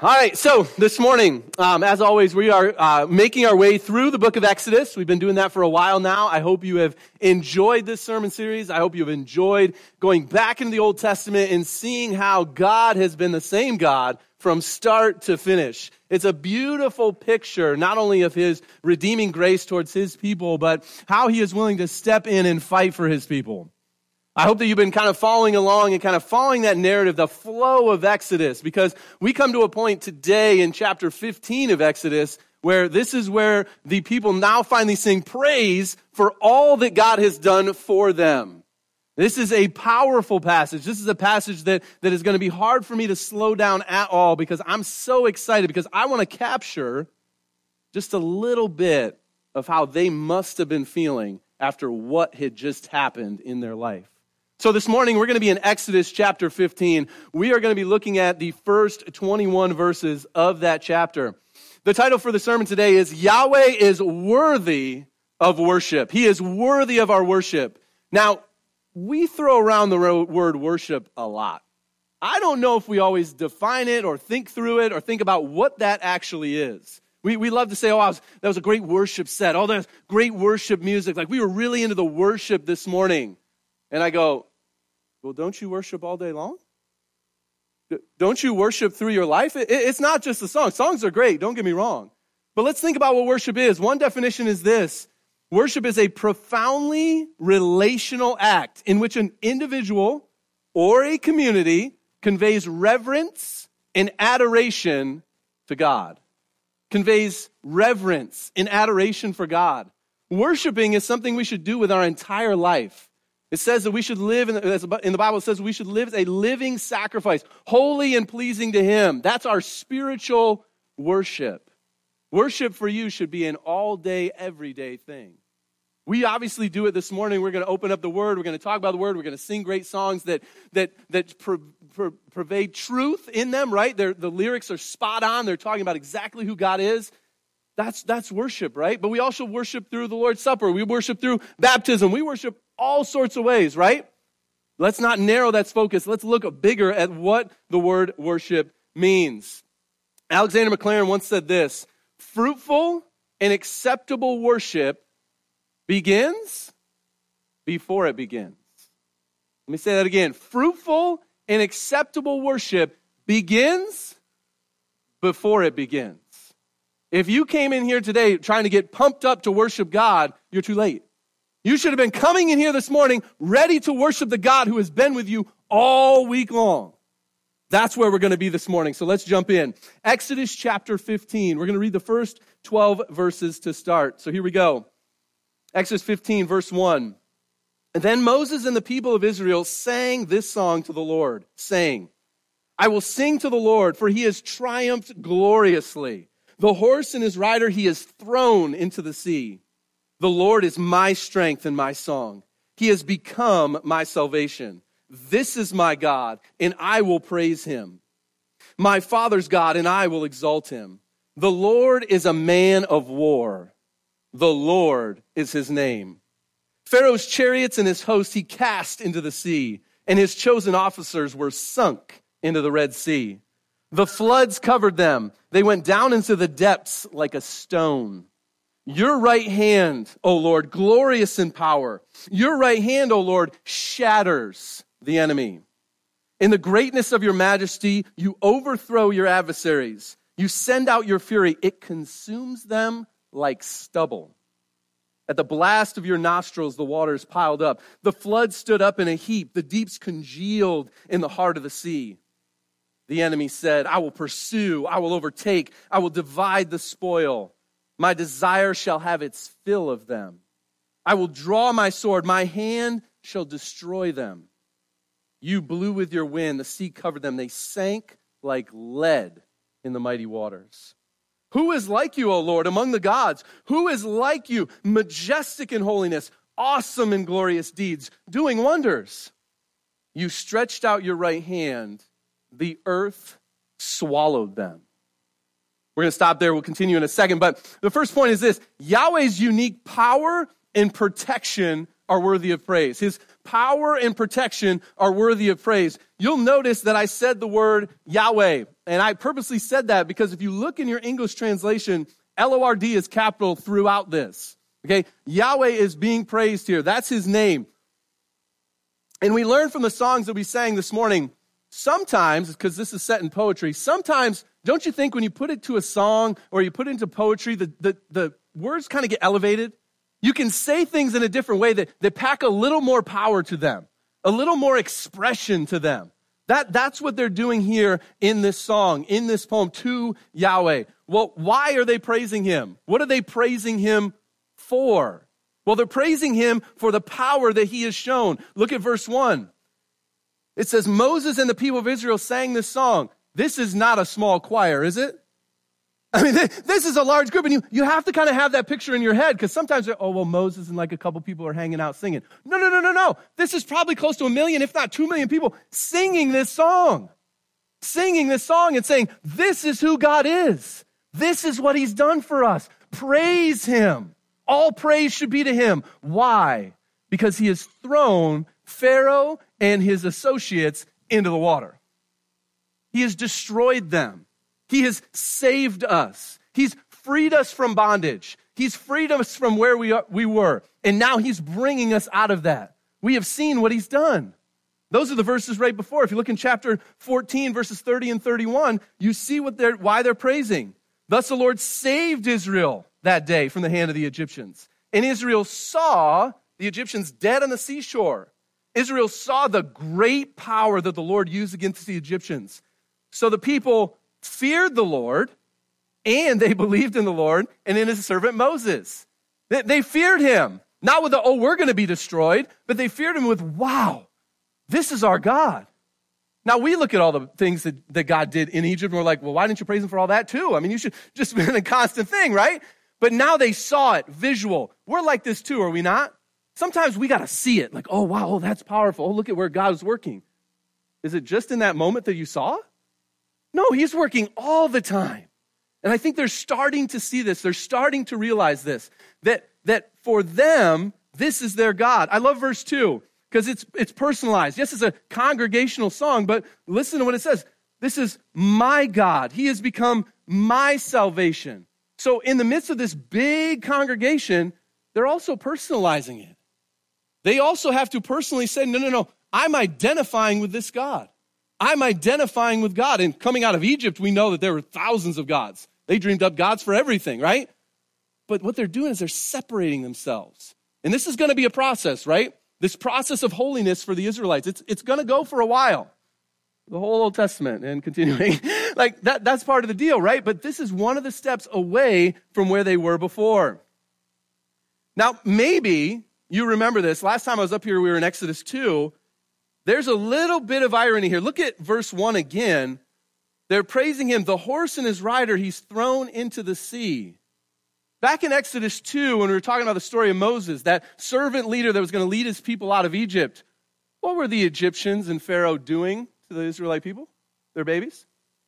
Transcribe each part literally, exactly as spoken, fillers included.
All right, so this morning, um, as always, we are uh, making our way through the book of Exodus. We've been doing that for a while now. I hope you have enjoyed this sermon series. I hope you've enjoyed going back into the Old Testament and seeing how God has been the same God from start to finish. It's a beautiful picture, not only of his redeeming grace towards his people, but how he is willing to step in and fight for his people. I hope that you've been kind of following along and kind of following that narrative, the flow of Exodus, because we come to a point today in chapter fifteen of Exodus where this is where the people now finally sing praise for all that God has done for them. This is a powerful passage. This is a passage that, that is going to be hard for me to slow down at all because I'm so excited because I want to capture just a little bit of how they must have been feeling after what had just happened in their life. So this morning, we're going to be in Exodus chapter fifteen. We are going to be looking at the first twenty-one verses of that chapter. The title for the sermon today is Yahweh is worthy of worship. He is worthy of our worship. Now, we throw around the word worship a lot. I don't know if we always define it or think through it or think about what that actually is. We we love to say, oh, I was, that was a great worship set. Oh, that's great worship music. Like we were really into the worship this morning. And I go, well, don't you worship all day long? Don't you worship through your life? It, it's not just the songs. Songs are great, don't get me wrong. But let's think about what worship is. One definition is this. Worship is a profoundly relational act in which an individual or a community conveys reverence and adoration to God. Conveys reverence and adoration for God. Worshiping is something we should do with our entire life. It says that we should live, in the, in the Bible it says we should live as a living sacrifice, holy and pleasing to Him. That's our spiritual worship. Worship for you should be an all-day, everyday thing. We obviously do it this morning. We're going to open up the Word. We're going to talk about the Word. We're going to sing great songs that that that per, per, pervade truth in them, right? They're, the lyrics are spot on. They're talking about exactly who God is. That's, that's worship, right? But we also worship through the Lord's Supper. We worship through baptism. We worship all sorts of ways, right? Let's not narrow that focus. Let's look bigger at what the word worship means. Alexander McLaren once said this, fruitful and acceptable worship begins before it begins. Let me say that again. Fruitful and acceptable worship begins before it begins. If you came in here today trying to get pumped up to worship God, you're too late. You should have been coming in here this morning ready to worship the God who has been with you all week long. That's where we're going to be this morning. So let's jump in. Exodus chapter fifteen. We're going to read the first twelve verses to start. So here we go. Exodus fifteen, verse one. And then Moses and the people of Israel sang this song to the Lord, saying, I will sing to the Lord, for he has triumphed gloriously. The horse and his rider he has thrown into the sea. The Lord is my strength and my song. He has become my salvation. This is my God, and I will praise him. My father's God, and I will exalt him. The Lord is a man of war. The Lord is his name. Pharaoh's chariots and his host he cast into the sea, and his chosen officers were sunk into the Red Sea. The floods covered them. They went down into the depths like a stone. Your right hand, O Lord, glorious in power. Your right hand, O Lord, shatters the enemy. In the greatness of your majesty, you overthrow your adversaries. You send out your fury. It consumes them like stubble. At the blast of your nostrils, the waters piled up. The floods stood up in a heap. The deeps congealed in the heart of the sea. The enemy said, I will pursue, I will overtake, I will divide the spoil. My desire shall have its fill of them. I will draw my sword, my hand shall destroy them. You blew with your wind, the sea covered them. They sank like lead in the mighty waters. Who is like you, O Lord, among the gods? Who is like you, majestic in holiness, awesome in glorious deeds, doing wonders? You stretched out your right hand, the earth swallowed them. We're going to stop there. We'll continue in a second. But the first point is this. Yahweh's unique power and protection are worthy of praise. His power and protection are worthy of praise. You'll notice that I said the word Yahweh And I purposely said that because if you look in your English translation, L O R D is capital throughout this. Okay? Yahweh is being praised here. That's his name. And we learned from the songs that we sang this morning, sometimes, because this is set in poetry, sometimes, don't you think when you put it to a song or you put it into poetry, the, the, the words kind of get elevated? You can say things in a different way that, that pack a little more power to them, a little more expression to them. That, that's what they're doing here in this song, in this poem to Yahweh. Well, why are they praising him? What are they praising him for? Well, they're praising him for the power that he has shown. Look at verse one. It says, Moses and the people of Israel sang this song. This is not a small choir, is it? I mean, this is a large group, and you, you have to kind of have that picture in your head, because sometimes, oh, well, Moses and like a couple people are hanging out singing. No, no, no, no, no. This is probably close to a million, if not two million people singing this song. Singing this song and saying, this is who God is. This is what he's done for us. Praise him. All praise should be to him. Why? Because he has thrown Pharaoh and his associates into the water. He has destroyed them. He has saved us. He's freed us from bondage. He's freed us from where we are, we were. And now he's bringing us out of that. We have seen what he's done. Those are the verses right before. If you look in chapter fourteen, verses thirty and thirty-one, you see what they're, why they're praising. Thus the Lord saved Israel that day from the hand of the Egyptians. And Israel saw the Egyptians dead on the seashore. Israel saw the great power that the Lord used against the Egyptians. So the people feared the Lord, and they believed in the Lord and in his servant Moses. They, they feared him, not with the, oh, we're going to be destroyed, but they feared him with, wow, this is our God. Now, we look at all the things that, that God did in Egypt, and we're like, well, why didn't you praise him for all that too? I mean, you should just been a constant thing, right? But now they saw it, visual. We're like this too, are we not? Sometimes we got to see it, like, oh, wow, oh, that's powerful. Oh, look at where God is working. Is it just in that moment that you saw? No, he's working all the time. And I think they're starting to see this. They're starting to realize this, that, that for them, this is their God. I love verse two because it's, it's personalized. Yes, it's a congregational song, but listen to what it says. This is my God. He has become my salvation. So in the midst of this big congregation, they're also personalizing it. They also have to personally say, no, no, no, I'm identifying with this God. I'm identifying with God. And coming out of Egypt, we know that there were thousands of gods. They dreamed up gods for everything, right? But what they're doing is they're separating themselves. And this is going to be a process, right? This process of holiness for the Israelites. It's, it's going to go for a while. The whole Old Testament and continuing. like that, that's part of the deal, right? But this is one of the steps away from where they were before. Now, maybe you remember this. Last time I was up here, we were in Exodus two. There's a little bit of irony here. Look at verse one again. They're praising him. The horse and his rider, he's thrown into the sea. Back in Exodus two, when we were talking about the story of Moses, that servant leader that was going to lead his people out of Egypt, what were the Egyptians and Pharaoh doing to the Israelite people, their babies?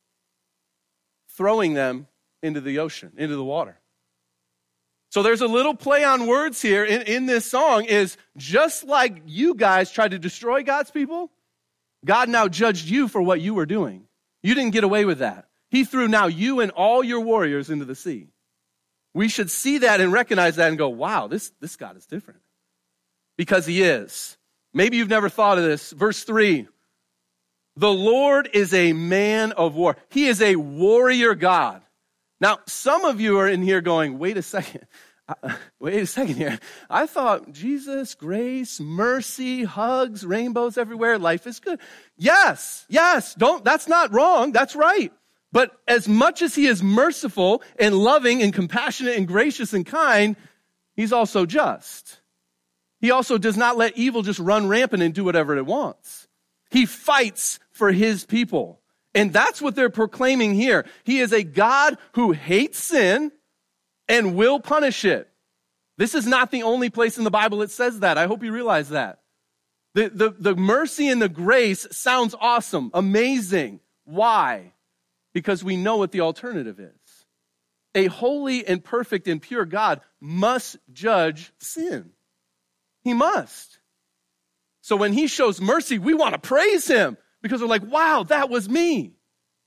Throwing them into the ocean, into the water. So there's a little play on words here in, in this song is just like you guys tried to destroy God's people, God now judged you for what you were doing. You didn't get away with that. He threw now you and all your warriors into the sea. We should see that and recognize that and go, wow, this, this God is different. Because he is. Maybe you've never thought of this. Verse three, the Lord is a man of war. He is a warrior God. Now, some of you are in here going, wait a second. Uh, wait a second here. I thought Jesus, grace, mercy, hugs, rainbows everywhere. Life is good. Yes, yes. Don't, that's not wrong. That's right. But as much as he is merciful and loving and compassionate and gracious and kind, he's also just. He also does not let evil just run rampant and do whatever it wants. He fights for his people. And that's what they're proclaiming here. He is a God who hates sin and will punish it. This is not the only place in the Bible it says that. I hope you realize that. The, the, the mercy and the grace sounds awesome, amazing. Why? Because we know what the alternative is. A holy and perfect and pure God must judge sin. He must. So when he shows mercy, we want to praise him. Because we're like, wow, that was me.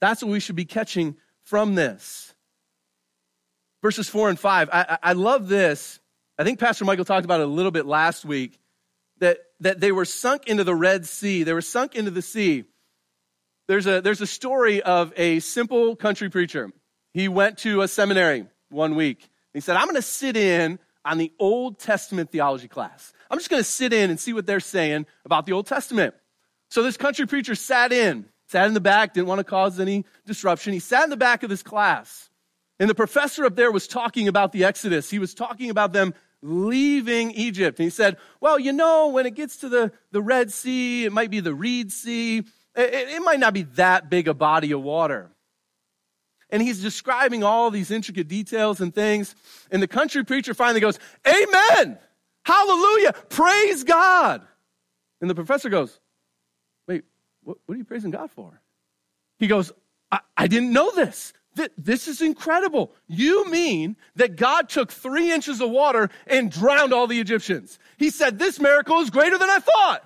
That's what we should be catching from this. Verses four and five, I, I love this. I think Pastor Michael talked about it a little bit last week, that, that they were sunk into the Red Sea. They were sunk into the sea. There's a, there's a story of a simple country preacher. He went to a seminary one week. He said, I'm going to sit in on the Old Testament theology class. I'm just going to sit in and see what they're saying about the Old Testament. So this country preacher sat in, sat in the back, didn't want to cause any disruption. He sat in the back of this class. And the professor up there was talking about the Exodus. He was talking about them leaving Egypt. And he said, well, you know, when it gets to the, the Red Sea, it might be the Reed Sea. It, it might not be that big a body of water. And he's describing all these intricate details and things. And the country preacher finally goes, amen, hallelujah, praise God. And the professor goes, wait, what, what are you praising God for? He goes, I, I didn't know this. This is incredible. You mean that God took three inches of water and drowned all the Egyptians? He said, this miracle is greater than I thought.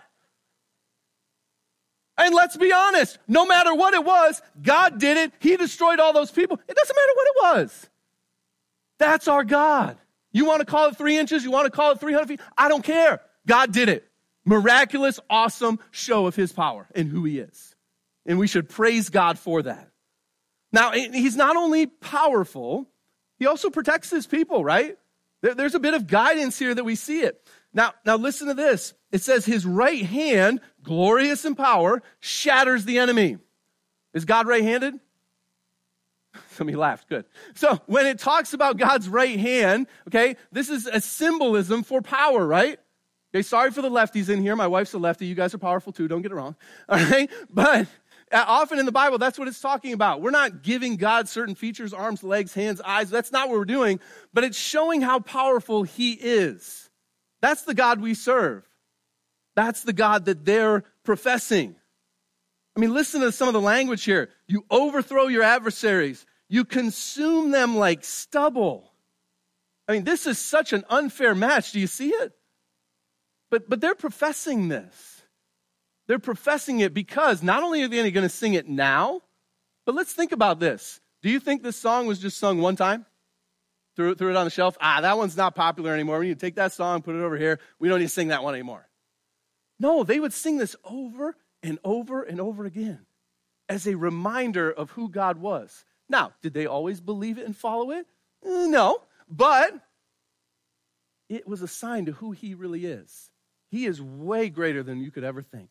And let's be honest, no matter what it was, God did it. He destroyed all those people. It doesn't matter what it was. That's our God. You want to call it three inches? You want to call it three hundred feet? I don't care. God did it. Miraculous, awesome show of his power and who he is. And we should praise God for that. Now, he's not only powerful, he also protects his people, right? There's a bit of guidance here that we see it. Now, now listen to this. It says his right hand, glorious in power, shatters the enemy. Is God right-handed? Somebody laughed, good. So when it talks about God's right hand, okay, this is a symbolism for power, right? Okay, sorry for the lefties in here. My wife's a lefty. You guys are powerful too. Don't get it wrong. All right? But often in the Bible, that's what it's talking about. We're not giving God certain features, arms, legs, hands, eyes. That's not what we're doing. But it's showing how powerful he is. That's the God we serve. That's the God that they're professing. I mean, listen to some of the language here. You overthrow your adversaries. You consume them like stubble. I mean, this is such an unfair match. Do you see it? But, but they're professing this. They're professing it because not only are they going to sing it now, but let's think about this. Do you think this song was just sung one time? Threw, threw it on the shelf? Ah, that one's not popular anymore. We need to take that song, put it over here. We don't need to sing that one anymore. No, they would sing this over and over and over again as a reminder of who God was. Now, did they always believe it and follow it? No, but it was a sign to who he really is. He is way greater than you could ever think.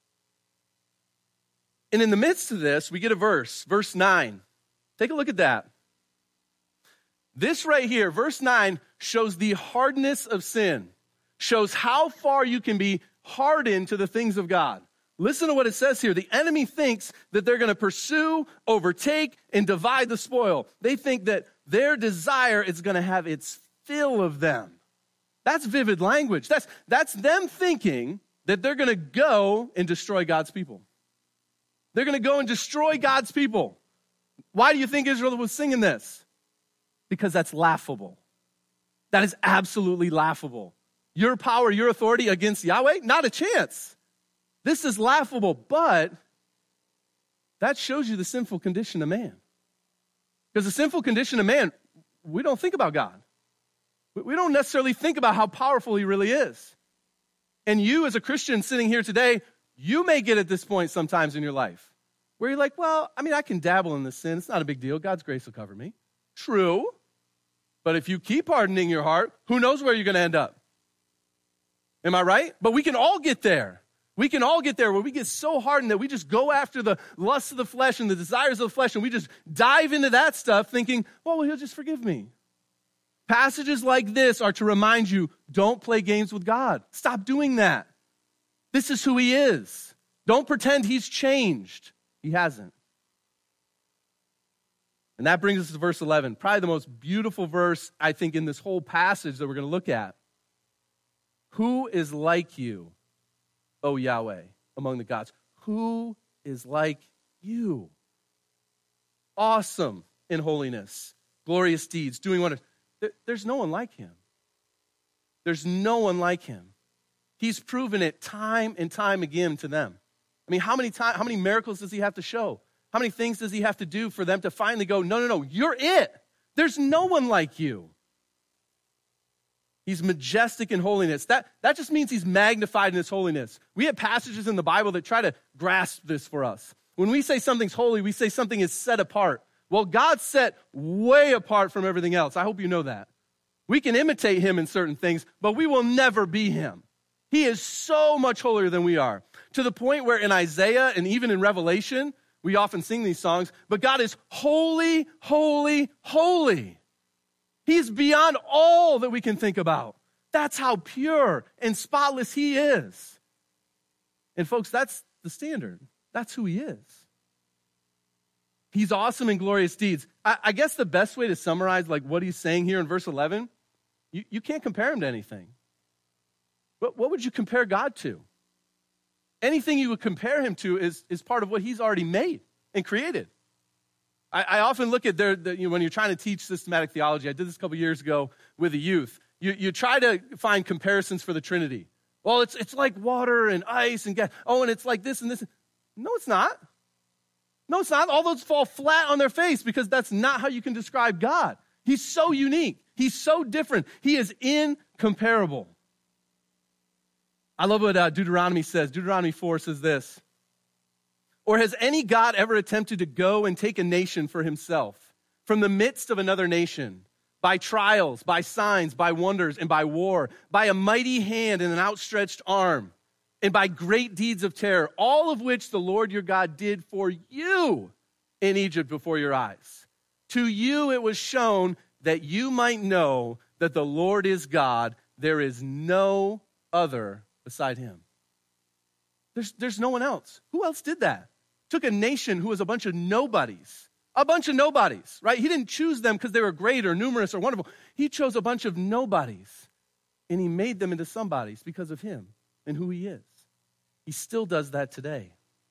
And in the midst of this, we get a verse, verse nine. Take a look at that. This right here, verse nine, shows the hardness of sin, shows how far you can be hardened to the things of God. Listen to what it says here. The enemy thinks that they're going to pursue, overtake, and divide the spoil. They think that their desire is going to have its fill of them. That's vivid language. That's, that's them thinking that they're going to go and destroy God's people. They're going to go and destroy God's people. Why do you think Israel was singing this? Because that's laughable. That is absolutely laughable. Your power, your authority against Yahweh? Not a chance. This is laughable, but that shows you the sinful condition of man. Because the sinful condition of man, we don't think about God. We don't necessarily think about how powerful he really is. And you as a Christian sitting here today, you may get at this point sometimes in your life where you're like, well, I mean, I can dabble in this sin. It's not a big deal. God's grace will cover me. True. But if you keep hardening your heart, who knows where you're going to end up? Am I right? But we can all get there. We can all get there where we get so hardened that we just go after the lusts of the flesh and the desires of the flesh, and we just dive into that stuff thinking, well, well he'll just forgive me. Passages like this are to remind you, don't play games with God. Stop doing that. This is who he is. Don't pretend he's changed. He hasn't. And that brings us to verse eleven, probably the most beautiful verse, I think, in this whole passage that we're going to look at. Who is like you, O Yahweh, among the gods? Who is like you? Awesome in holiness, glorious deeds, doing wonders. There's no one like him. There's no one like him. He's proven it time and time again to them. I mean, how many time, how many miracles does he have to show? How many things does he have to do for them to finally go, no, no, no, you're it. There's no one like you. He's majestic in holiness. That, that just means he's magnified in his holiness. We have passages in the Bible that try to grasp this for us. When we say something's holy, we say something is set apart. Well, God's set way apart from everything else. I hope you know that. We can imitate him in certain things, but we will never be him. He is so much holier than we are, to the point where in Isaiah and even in Revelation, we often sing these songs, but God is holy, holy, holy. He's beyond all that we can think about. That's how pure and spotless he is. And folks, that's the standard. That's who he is. He's awesome in glorious deeds. I, I guess the best way to summarize like what he's saying here in verse eleven, you, you can't compare him to anything. But what would you compare God to? Anything you would compare him to is, is part of what he's already made and created. I, I often look at their, the, you know, when you're trying to teach systematic theology, I did this a couple years ago with the youth, you, you try to find comparisons for the Trinity. Well, it's, it's like water and ice and gas. Oh, and it's like this and this. No, it's not. No, it's not. All those fall flat on their face because that's not how you can describe God. He's so unique. He's so different. He is incomparable. I love what uh, Deuteronomy says. Deuteronomy four says this. Or has any God ever attempted to go and take a nation for himself from the midst of another nation by trials, by signs, by wonders, and by war, by a mighty hand and an outstretched arm, and by great deeds of terror, all of which the Lord your God did for you in Egypt before your eyes? To you it was shown that you might know that the Lord is God. There is no other beside him. There's, there's no one else. Who else did that? Took a nation who was a bunch of nobodies. A bunch of nobodies, right? He didn't choose them because they were great or numerous or wonderful. He chose a bunch of nobodies, and he made them into somebodies because of him and who he is. He still does that today.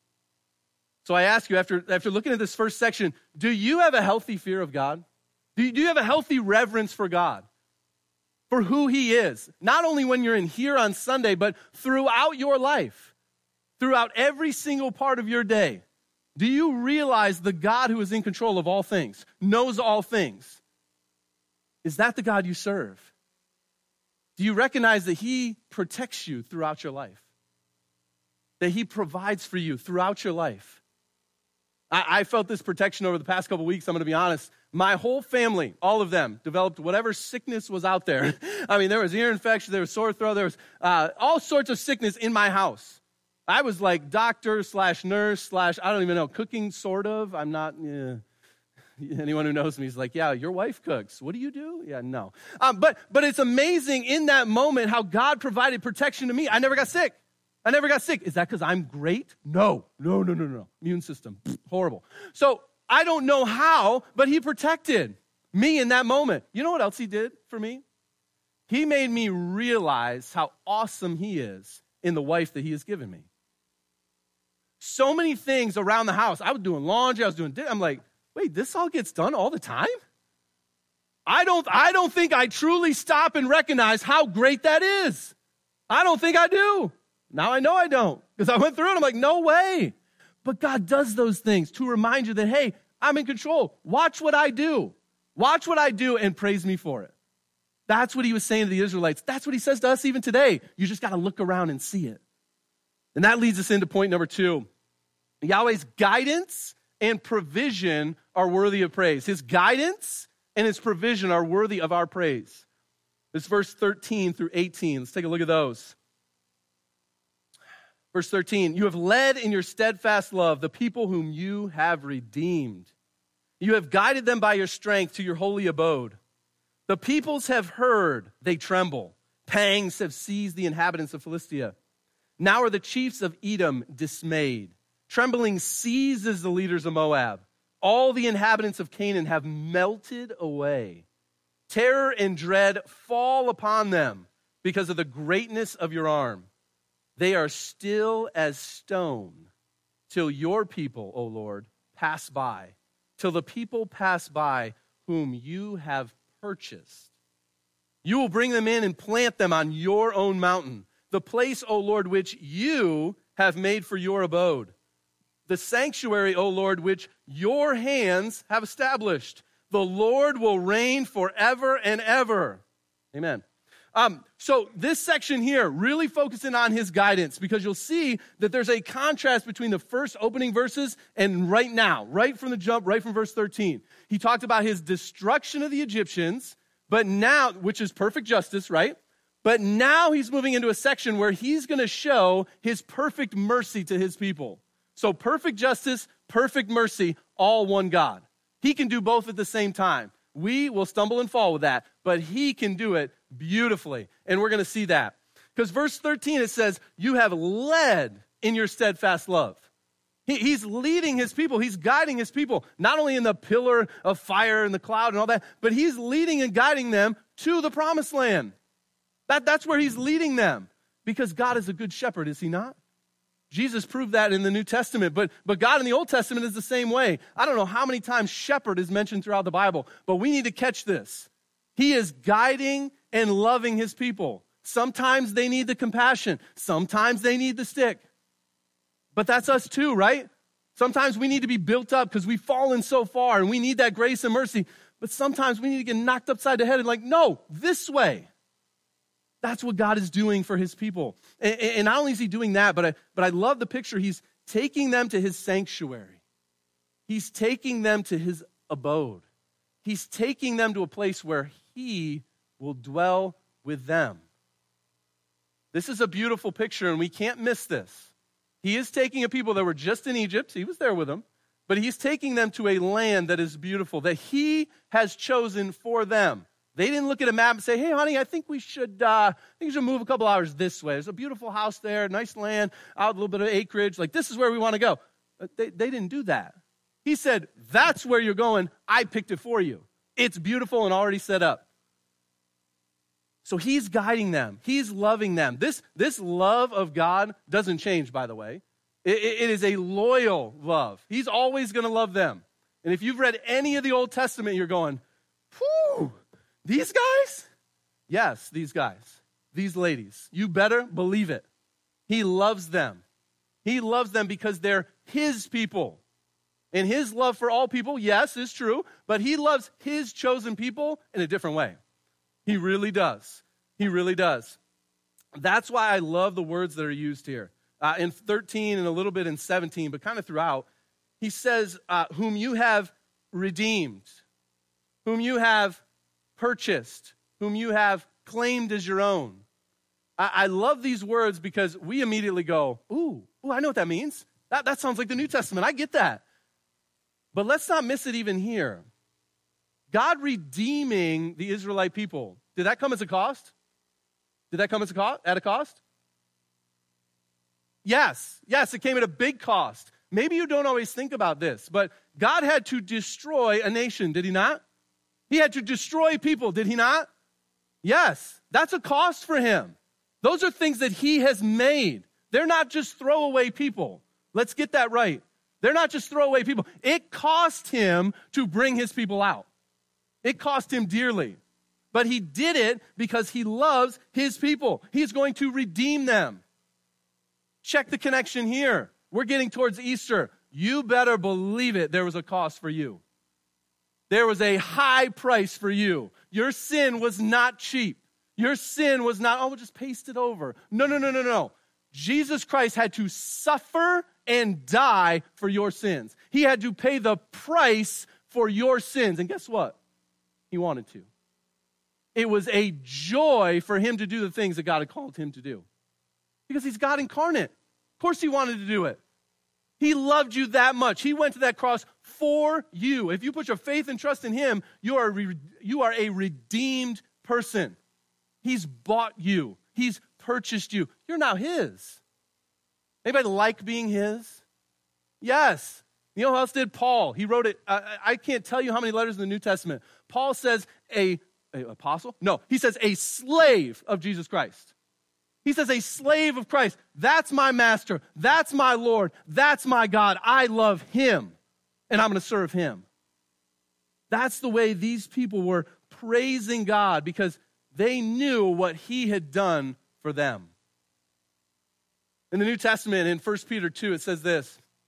So I ask you, after, after looking at this first section, do you have a healthy fear of God? Do you, do you have a healthy reverence for God? For who he is, not only when you're in here on Sunday, but throughout your life, throughout every single part of your day. Do you realize the God who is in control of all things, knows all things? Is that the God you serve? Do you recognize that he protects you throughout your life? That he provides for you throughout your life? I, I felt this protection over the past couple weeks, I'm going to be honest. My whole family, all of them, developed whatever sickness was out there. I mean, there was ear infection, there was sore throat, there was uh, all sorts of sickness in my house. I was like doctor slash nurse slash, I don't even know, cooking sort of. I'm not, yeah. Anyone who knows me is like, yeah, your wife cooks. What do you do? Yeah, no. Um, but but it's amazing in that moment how God provided protection to me. I never got sick. I never got sick. Is that because I'm great? No, no, no, no, no. Immune system, horrible. So I don't know how, but he protected me in that moment. You know what else he did for me? He made me realize how awesome he is in the wife that he has given me. So many things around the house. I was doing laundry. I was doing dinner. I'm like, wait, this all gets done all the time? I don't, I don't think I truly stop and recognize how great that is. I don't think I do. Now I know I don't, because I went through it. I'm like, no way. But God does those things to remind you that, hey, I'm in control. Watch what I do. Watch what I do and praise me for it. That's what he was saying to the Israelites. That's what he says to us even today. You just got to look around and see it. And that leads us into point number two. Yahweh's guidance and provision are worthy of praise. His guidance and his provision are worthy of our praise. This is verse thirteen through eighteen. Let's take a look at those. Verse thirteen, you have led in your steadfast love the people whom you have redeemed. You have guided them by your strength to your holy abode. The peoples have heard, they tremble. Pangs have seized the inhabitants of Philistia. Now are the chiefs of Edom dismayed. Trembling seizes the leaders of Moab. All the inhabitants of Canaan have melted away. Terror and dread fall upon them because of the greatness of your arm. They are still as stone till your people, O Lord, pass by, till the people pass by whom you have purchased. You will bring them in and plant them on your own mountain, the place, O Lord, which you have made for your abode. the sanctuary, O Lord, which your hands have established. The Lord will reign forever and ever. Amen. Um, so this section here, really focusing on his guidance, because you'll see that there's a contrast between the first opening verses and right now, right from the jump, right from verse thirteen. He talked about his destruction of the Egyptians, but now, which is perfect justice, right? But now he's moving into a section where he's going to show his perfect mercy to his people. So perfect justice, perfect mercy, all one God. He can do both at the same time. We will stumble and fall with that, but he can do it beautifully. And we're going to see that. Because verse thirteen, it says, you have led in your steadfast love. He, he's leading his people. He's guiding his people, not only in the pillar of fire and the cloud and all that, but he's leading and guiding them to the promised land. That, that's where he's leading them. Because God is a good shepherd, is he not? Jesus proved that in the New Testament, but, but God in the Old Testament is the same way. I don't know how many times shepherd is mentioned throughout the Bible, but we need to catch this. He is guiding and loving his people. Sometimes they need the compassion. Sometimes they need the stick. But that's us too, right? Sometimes we need to be built up because we've fallen so far and we need that grace and mercy. But sometimes we need to get knocked upside the head and like, no, this way. That's what God is doing for his people. And, and not only is he doing that, but I, but I love the picture. He's taking them to his sanctuary. He's taking them to his abode. He's taking them to a place where he will dwell with them. This is a beautiful picture, and we can't miss this. He is taking a people that were just in Egypt. He was there with them. But he's taking them to a land that is beautiful, that he has chosen for them. They didn't look at a map and say, hey, honey, I think we should uh, I think we should move a couple hours this way. There's a beautiful house there, nice land, out a little bit of acreage. Like, this is where we want to go. But they, they didn't do that. He said, that's where you're going. I picked it for you. It's beautiful and already set up. So he's guiding them. He's loving them. This, this love of God doesn't change, by the way. It, it is a loyal love. He's always going to love them. And if you've read any of the Old Testament, you're going, whew. These guys? Yes, these guys. These ladies. You better believe it. He loves them. He loves them because they're his people. And his love for all people, yes, is true, but he loves his chosen people in a different way. He really does. He really does. That's why I love the words that are used here. Uh, in thirteen and a little bit in seventeen, but kind of throughout, he says, uh, whom you have redeemed, whom you have purchased, whom you have claimed as your own. I, I love these words because we immediately go, ooh, ooh, I know what that means. That, that sounds like the New Testament. I get that. But let's not miss it even here. God redeeming the Israelite people, did that come as a cost? Did that come as a cost? At a cost? Yes. Yes, it came at a big cost. Maybe you don't always think about this, but God had to destroy a nation, did he not? He had to destroy people, did he not? Yes, that's a cost for him. Those are things that he has made. They're not just throwaway people. Let's get that right. They're not just throwaway people. It cost him to bring his people out. It cost him dearly. But he did it because he loves his people. He's going to redeem them. Check the connection here. We're getting towards Easter. You better believe it, there was a cost for you. There was a high price for you. Your sin was not cheap. Your sin was not, oh, we'll just paste it over. No, no, no, no, no. Jesus Christ had to suffer and die for your sins. He had to pay the price for your sins. And guess what? He wanted to. It was a joy for him to do the things that God had called him to do. Because he's God incarnate. Of course he wanted to do it. He loved you that much. He went to that cross for you. If you put your faith and trust in him, you are, re- you are a redeemed person. He's bought you. He's purchased you. You're now his. Anybody like being his? Yes. You know who else did? Paul. He wrote it. Uh, I can't tell you how many letters in the New Testament. Paul says a, a apostle? No, he says a slave of Jesus Christ. He says a slave of Christ. That's my master. That's my Lord. That's my God. I love him, and I'm going to serve him. That's the way these people were praising God because they knew what he had done for them. In the New Testament, in First Peter two, it says this,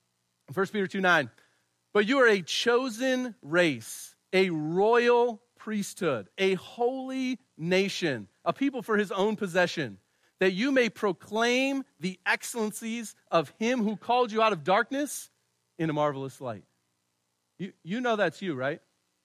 First Peter two nine. But you are a chosen race, a royal priesthood, a holy nation, a people for his own possession, that you may proclaim the excellencies of him who called you out of darkness in a marvelous light. You, you know that's you, right?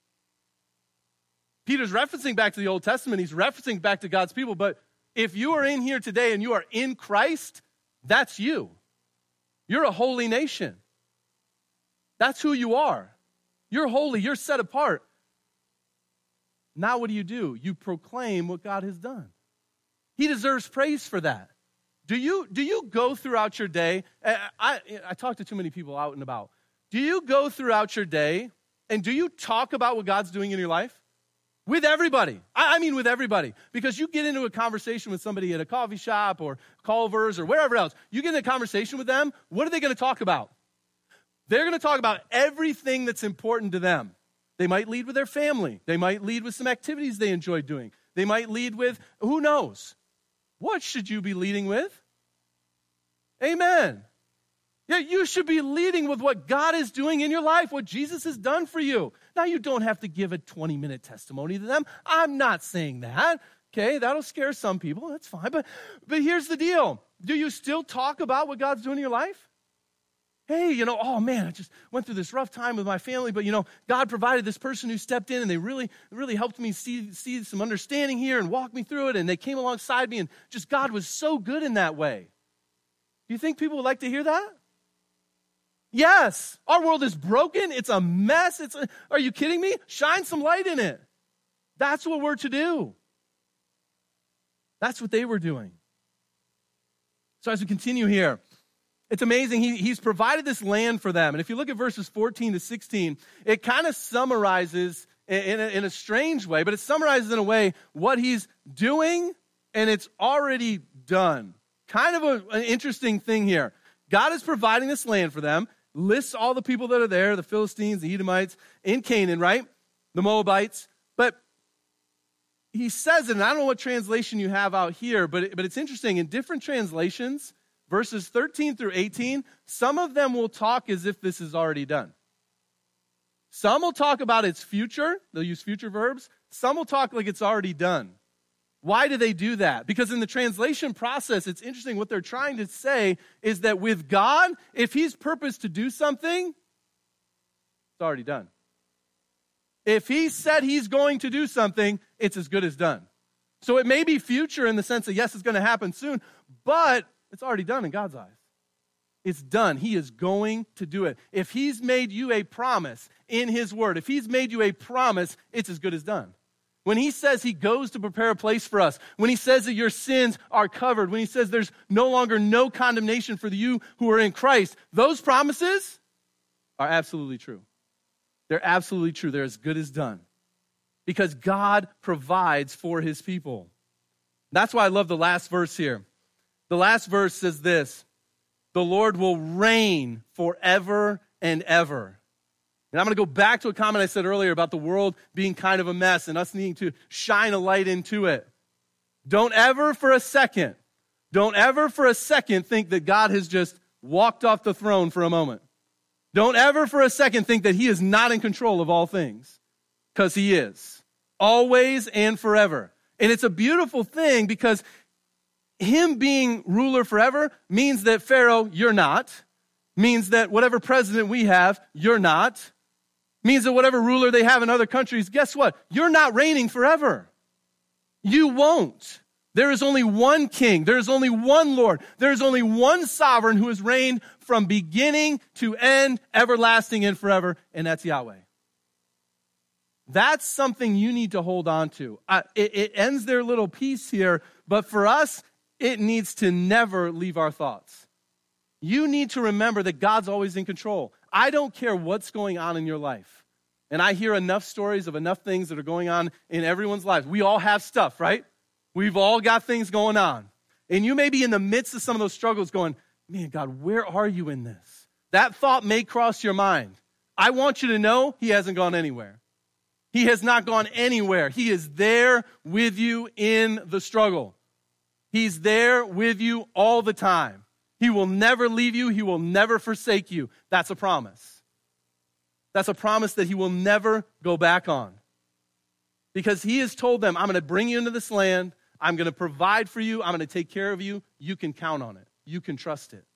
Peter's referencing back to the Old Testament. He's referencing back to God's people. But if you are in here today and you are in Christ, that's you. You're a holy nation. That's who you are. You're holy. You're set apart. Now what do you do? You proclaim what God has done. He deserves praise for that. Do you, do you go throughout your day? I, I, I talk to too many people out and about. Do you go throughout your day and do you talk about what God's doing in your life? With everybody. I, I mean with everybody. Because you get into a conversation with somebody at a coffee shop or Culver's or wherever else. You get in a conversation with them, what are they going to talk about? They're going to talk about everything that's important to them. They might lead with their family. They might lead with some activities they enjoy doing. They might lead with, who knows? What should you be leading with? Amen. Yeah, you should be leading with what God is doing in your life, what Jesus has done for you. Now, you don't have to give a twenty-minute testimony to them. I'm not saying that. Okay, that'll scare some people. That's fine. But, but here's the deal. Do you still talk about what God's doing in your life? Hey, you know, oh man, I just went through this rough time with my family, but you know, God provided this person who stepped in and they really, really helped me see, see some understanding here and walk me through it. And they came alongside me and just God was so good in that way. Do you think people would like to hear that? Yes. Our world is broken. It's a mess. It's a, are you kidding me? Shine some light in it. That's what we're to do. That's what they were doing. So as we continue here, it's amazing. He, he's provided this land for them. And if you look at verses fourteen to sixteen, it kind of summarizes in, in, a, in a strange way, but it summarizes in a way what he's doing and it's already done. Kind of a, an interesting thing here. God is providing this land for them, lists all the people that are there, the Philistines, the Edomites, in Canaan, right? The Moabites. But he says it, and I don't know what translation you have out here, but, it, but it's interesting. In different translations, verses thirteen through eighteen, some of them will talk as if this is already done. Some will talk about its future. They'll use future verbs. Some will talk like it's already done. Why do they do that? Because in the translation process, it's interesting. What they're trying to say is that with God, if he's purposed to do something, it's already done. If he said he's going to do something, it's as good as done. So it may be future in the sense that, yes, it's going to happen soon, but it's already done in God's eyes. It's done. He is going to do it. If he's made you a promise in his word, if he's made you a promise, it's as good as done. When he says he goes to prepare a place for us, when he says that your sins are covered, when he says there's no longer no condemnation for you who are in Christ, those promises are absolutely true. They're absolutely true. They're as good as done because God provides for his people. That's why I love the last verse here. The last verse says this, the Lord will reign forever and ever. And I'm going to go back to a comment I said earlier about the world being kind of a mess and us needing to shine a light into it. Don't ever for a second, don't ever for a second think that God has just walked off the throne for a moment. Don't ever for a second think that he is not in control of all things, because he is, always and forever. And it's a beautiful thing because him being ruler forever means that Pharaoh, you're not, means that whatever president we have, you're not, means that whatever ruler they have in other countries, guess what? You're not reigning forever. You won't. There is only one king. There is only one Lord. There is only one sovereign who has reigned from beginning to end, everlasting and forever, and that's Yahweh. That's something you need to hold on to. Uh, it, it ends their little piece here, but for us, it needs to never leave our thoughts. You need to remember that God's always in control. I don't care what's going on in your life. And I hear enough stories of enough things that are going on in everyone's lives. We all have stuff, right? We've all got things going on. And you may be in the midst of some of those struggles going, man, God, where are you in this? That thought may cross your mind. I want you to know he hasn't gone anywhere. He has not gone anywhere. He is there with you in the struggle. He's there with you all the time. He will never leave you. He will never forsake you. That's a promise. That's a promise that he will never go back on. Because he has told them, I'm going to bring you into this land. I'm going to provide for you. I'm going to take care of you. You can count on it. You can trust it.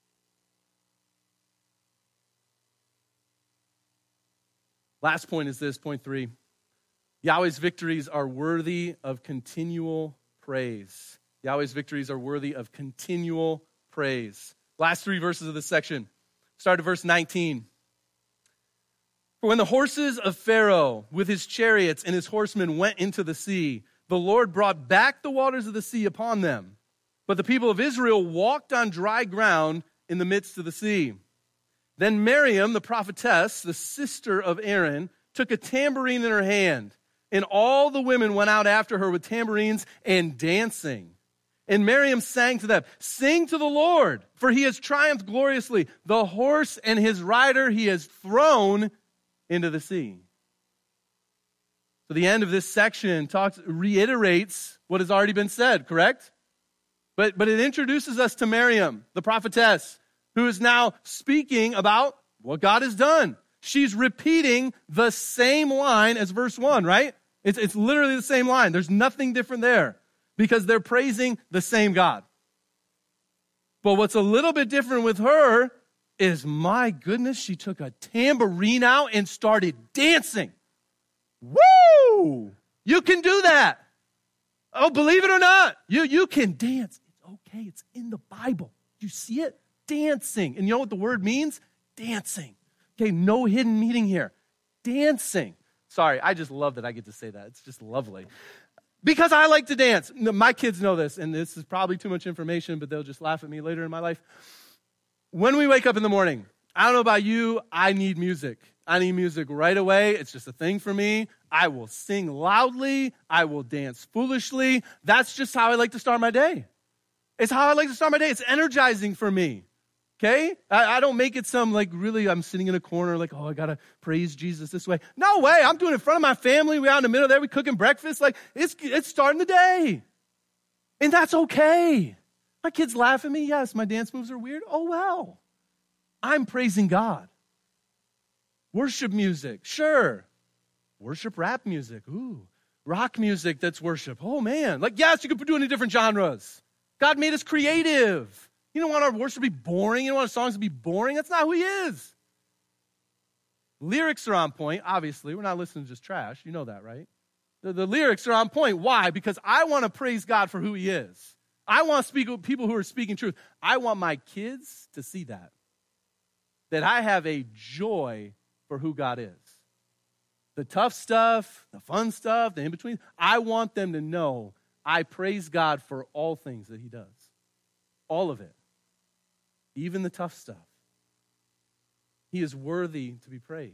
Last point is this, point three. Yahweh's victories are worthy of continual praise. Yahweh's victories are worthy of continual praise. Last three verses of this section. Start at verse nineteen. For when the horses of Pharaoh with his chariots and his horsemen went into the sea, the Lord brought back the waters of the sea upon them. But the people of Israel walked on dry ground in the midst of the sea. Then Miriam, the prophetess, the sister of Aaron, took a tambourine in her hand, and all the women went out after her with tambourines and dancing. And Miriam sang to them, sing to the Lord, for he has triumphed gloriously. The horse and his rider he has thrown into the sea. So the end of this section talks, reiterates what has already been said, correct? But, but it introduces us to Miriam, the prophetess, who is now speaking about what God has done. She's repeating the same line as verse one, right? It's, it's literally the same line. There's nothing different there because they're praising the same God. But what's a little bit different with her is, my goodness, she took a tambourine out and started dancing. Woo! You can do that. Oh, believe it or not, you, you can dance. It's okay. It's in the Bible. You see it? Dancing. And you know what the word means? Dancing. Okay, no hidden meaning here. Dancing. Sorry, I just love that I get to say that. It's just lovely. Because I like to dance. My kids know this, and this is probably too much information, but they'll just laugh at me later in my life. When we wake up in the morning, I don't know about you, I need music. I need music right away. It's just a thing for me. I will sing loudly. I will dance foolishly. That's just how I like to start my day. It's how I like to start my day. It's energizing for me. Okay? I, I don't make it some like really, I'm sitting in a corner like, oh, I got to praise Jesus this way. No way. I'm doing it in front of my family. We're out in the middle there. We're cooking breakfast. Like, it's, it's starting the day. And that's okay. My kids laugh at me. Yes, my dance moves are weird. Oh, well. I'm praising God. Worship music. Sure. Worship rap music. Ooh. Rock music that's worship. Oh, man. Like, yes, you could do any different genres. God made us creative. You don't want our worship to be boring. You don't want our songs to be boring. That's not who he is. Lyrics are on point. Obviously, we're not listening to just trash. You know that, right? The, the lyrics are on point. Why? Because I want to praise God for who he is. I want to speak with people who are speaking truth. I want my kids to see that. That I have a joy for who God is. The tough stuff, the fun stuff, the in-between. I want them to know I praise God for all things that he does. All of it. Even the tough stuff. He is worthy to be praised.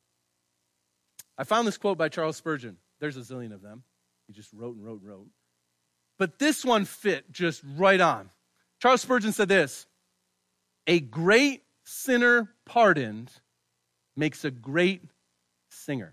I found this quote by Charles Spurgeon. There's a zillion of them. He just wrote and wrote and wrote. But this one fit just right on. Charles Spurgeon said this, a great sinner pardoned makes a great singer.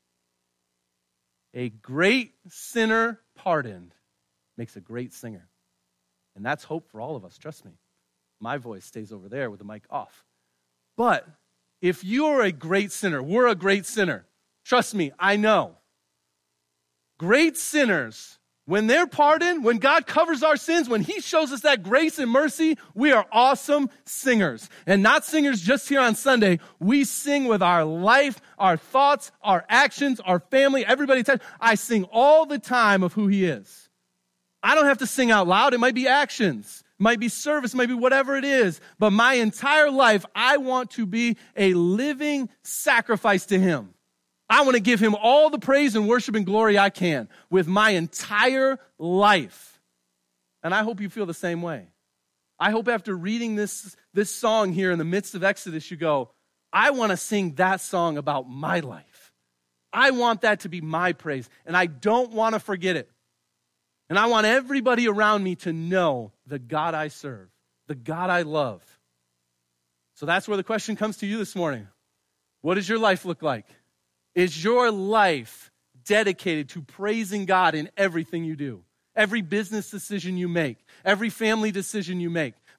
A great sinner pardoned makes a great singer. And that's hope for all of us, trust me. My voice stays over there with the mic off. But if you're a great sinner, we're a great sinner. Trust me, I know. Great sinners, when they're pardoned, when God covers our sins, when he shows us that grace and mercy, we are awesome singers. And not singers just here on Sunday. We sing with our life, our thoughts, our actions, our family, everybody. I sing all the time of who he is. I don't have to sing out loud. It might be actions. It might be service. It might be whatever it is. But my entire life, I want to be a living sacrifice to him. I want to give him all the praise and worship and glory I can with my entire life. And I hope you feel the same way. I hope after reading this, this song here in the midst of Exodus, you go, I want to sing that song about my life. I want that to be my praise. And I don't want to forget it. And I want everybody around me to know the God I serve, the God I love. So that's where the question comes to you this morning. What does your life look like? Is your life dedicated to praising God in everything you do? Every business decision you make, every family decision you make.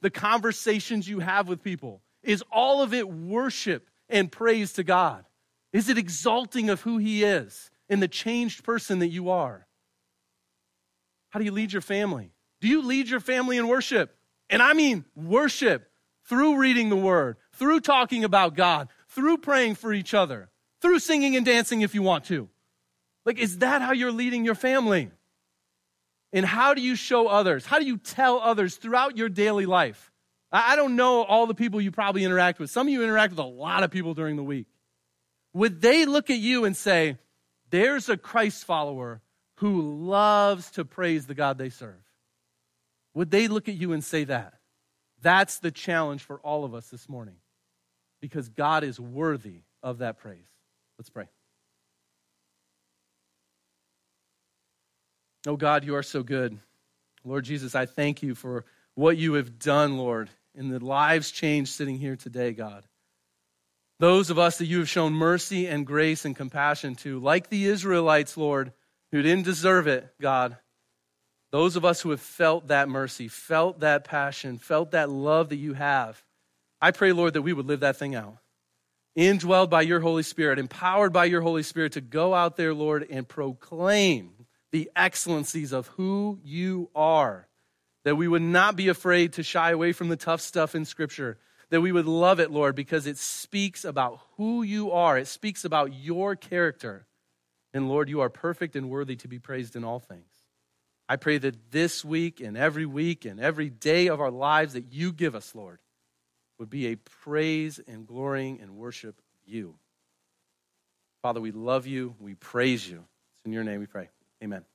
the conversations you have with people, is all of it worship and praise to God? Is it exalting of who he is and the changed person that you are? How do you lead your family? Do you lead your family in worship? And I mean worship through reading the word, through talking about God, through praying for each other, through singing and dancing if you want to. Like, is that how you're leading your family? And how do you show others? How do you tell others throughout your daily life? I don't know all the people you probably interact with. Some of you interact with a lot of people during the week. Would they look at you and say, there's a Christ follower who loves to praise the God they serve? Would they look at you and say that? That's the challenge for all of us this morning, because God is worthy of that praise. Let's pray. Oh God, you are so good. Lord Jesus, I thank you for what you have done, Lord, in the lives changed sitting here today, God. Those of us that you have shown mercy and grace and compassion to, like the Israelites, Lord, who didn't deserve it, God. Those of us who have felt that mercy, felt that passion, felt that love that you have. I pray, Lord, that we would live that thing out. Indwelled by your Holy Spirit, empowered by your Holy Spirit to go out there, Lord, and proclaim the excellencies of who you are. That we would not be afraid to shy away from the tough stuff in Scripture. That we would love it, Lord, because it speaks about who you are. It speaks about your character. And Lord, you are perfect and worthy to be praised in all things. I pray that this week and every week and every day of our lives that you give us, Lord, would be a praise and glorying and worship of you. Father, we love you. We praise you. It's in your name we pray. Amen.